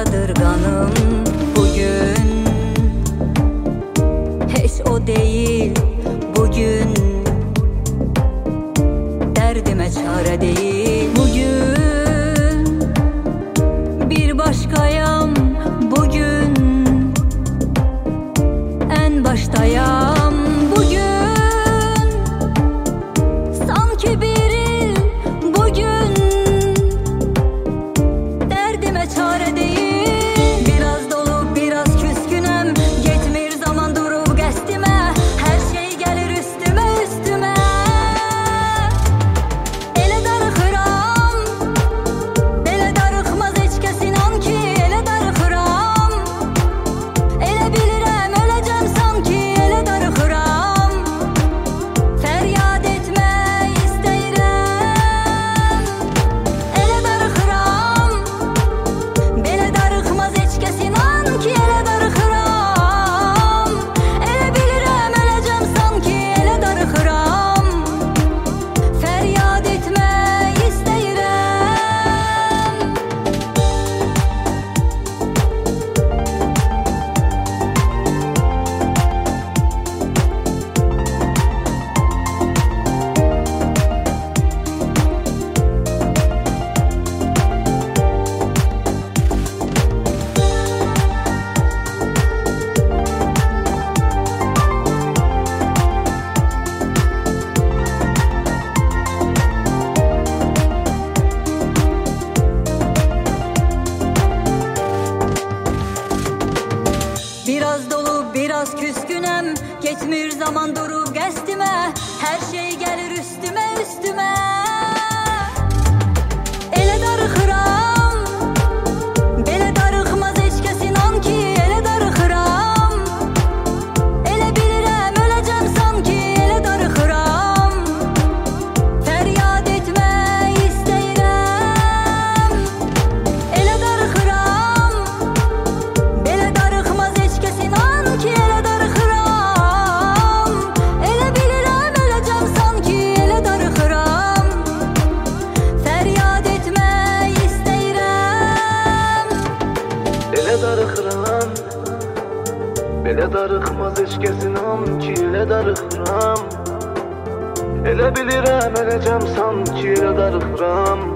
yadırganım bugün. Heç o değil bugün, derdime çare değil bugün. Bir başkayam bugün, en baştayam bugün. Sanki bir il bugün, derdime çare değil. Biraz dolu biraz küskünüm, geçmir zaman durup qəstimə. Her şey gelir üstüme üstüme. Ele darıxıram, belə darıxmaz heç kəs, inan ki ele darıxıram. Elə bilirəm öləcəm sanki, elə darıxıram. Fəryad etmək istəyirəm. Elə darıxıram, belə darıxmaz heç kəs, inan ki elə darıxıram. Elə bilirəm öləcəm sanki, elə darıxıram. Fəryad etmək istəyirəm. Biraz dolu biraz küskünüm, geçmir zaman durup qəstimə. Her şey gelir üstüme üstüme. Elə darıxıram, belə darıxmaz heç kəs, inan ki elə darıxıram. Elə bilirəm öləcəm sanki, elə darıxıram. Fəryad etmək istəyirəm. Elə darıxıram, belə darıxmaz heç kəs, inan ki elə darıxıram. Elə bilirəm öləcəm sanki, elə darıxıram. Fəryad etmək istəyirəm. Elə darıxıram, belə darıxmaz heç kəs, inan ki elə darıxıram. Elə bilirəm öləcəm sanki, elə darıxıram.